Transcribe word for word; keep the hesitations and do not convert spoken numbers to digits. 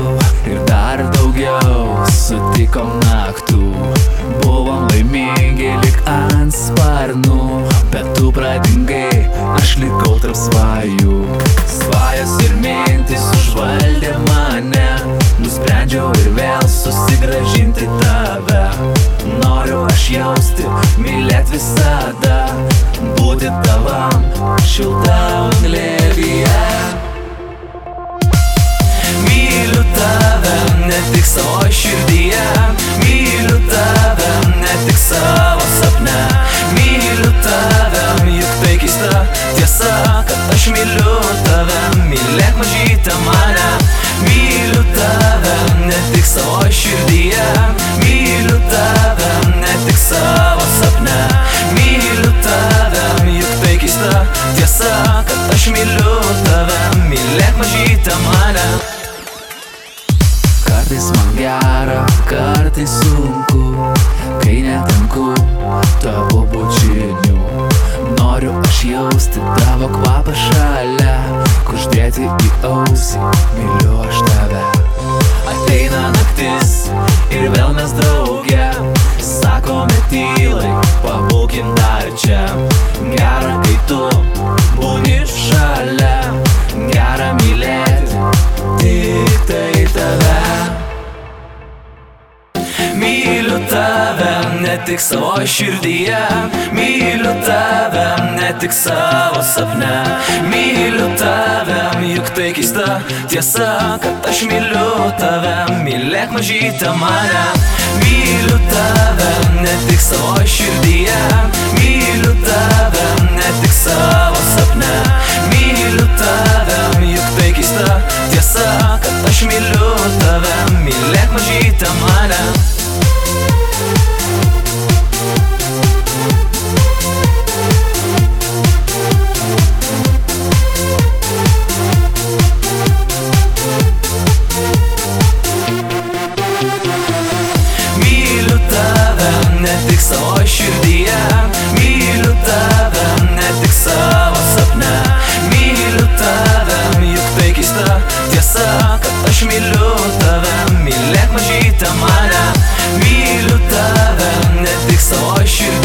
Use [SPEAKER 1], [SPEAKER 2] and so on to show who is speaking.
[SPEAKER 1] ir dar daugiau sutikom naktų. Buvom laimingi lik ant sparnų, bet tu pradingai, aš likau tarp svajų. Svajas ir mintis užvaldė mane, nusprendžiau ir vėl susigrąžinti tave. Noriu aš jausti, mylėt visada, būti tavam šiltam glėbyje. Myliu tave ne tik savo širdyje, myliu tave ne tik savo sapne. Myliu tave, juk tai keista tiesa, kad aš myliu tave, mylėk mažytę mane. Myliu tave ne tik savo širdyje, myliu tave ne tik savo sapne. Myliu tave, juk tai keista tiesa, kad aš myliu tave, mylėk mažytę mane. Kartais man gera, kartais sunku, kai netenku tavo bučinių. Noriu aš jausti tavo kvapą šalia, kuždėti į ausį, myliu aš tave. Ateina naktis ir vėl mes drauge, sakome tylai, pabūkim dar čia. Gera, kai tu būni šalia, gera mylėti tik tai tave. Myliu tave ne tik savo širdyje, myliu tave ne tik savo sapne. Myliu tave, juk tai keista tiesa, kad aš myliu tave, mylėk mažytę mane. Myliu tave ne tik savo širdyje, myliu tave ne tik savo sapne. Myliu tave, juk tai keista tiesa, kad aš myliu tave, mylėk mažytę mane. Myliu tave ne tik savo širdyje, myliu tave ne tik savo sapne. Myliu tave, juk tai keista tiesa, kad aš myliu tave, mylėk mažytę mane. Myliu tave ne tik savo širdyje,